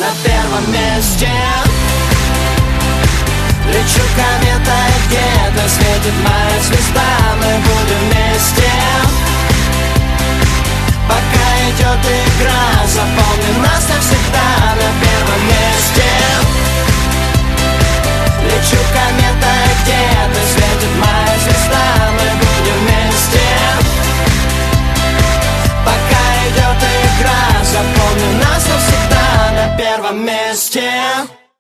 на первом месте. Лечу кометой, где-то светит моя звезда. Мы будем